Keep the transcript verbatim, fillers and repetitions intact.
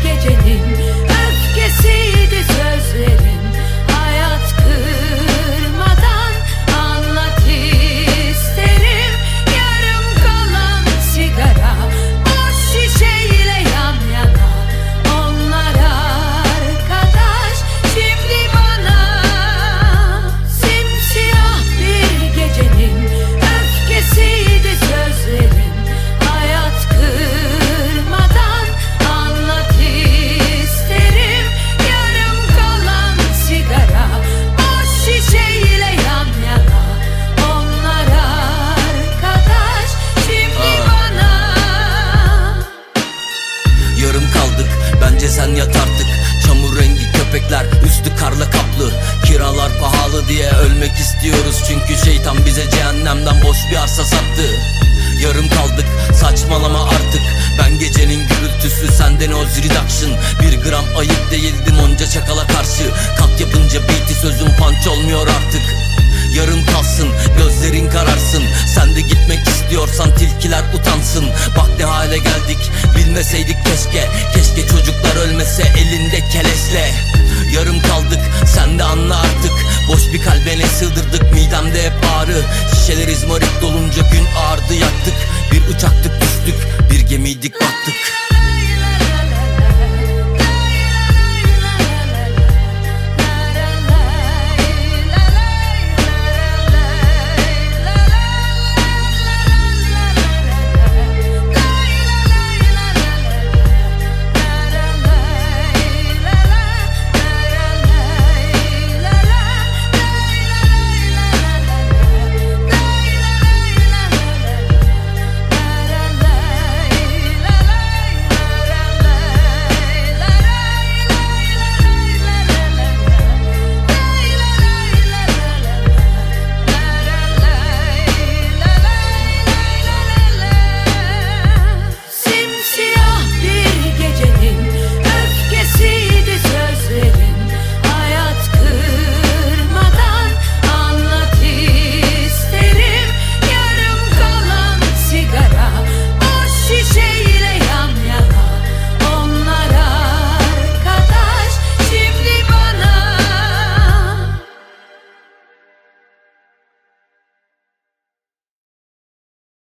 gecenin öfkesiydi sözlerin. Hayat kırmadan anlat isterim. Yarım kalan sigara boş şişeyle yan yana. Onlar arkadaş şimdi bana. Simsiyah bir gecenin öfkesiydi sözlerin. Hayat kırmadan anlat isterim. Yarım kalan sigara boş şişeyle yan yana. Onlar arkadaş şimdi bana. Yarım kaldık, bence sen yat artık. Çamur rengi köpekler, üstü karla kaplı. Kiralar pahalı diye ölmek istiyoruz. Çünkü şeytan bize cehennemden boş bir arsa sattı. Yarım kaldık, saçmalama artık. Ben gecenin gürültüsü, senden o reduction. Bir gram ayıp değildim onca çakala karşı. Kalk yapınca beat'i sözüm punch olmuyor artık. Yarım kalsın, gözlerin kararsın. Sen de gitmek istiyorsan tilkiler utansın. Bak ne hale geldik, bilmeseydik keşke. Keşke çocuklar ölmese elinde keleşle. Yarım kaldık, sen de anla artık. Boş bir kalbe ne sığdırdık, midemde hep ağrı. Şişeler izmarit dolunca gün ağardı yaktı.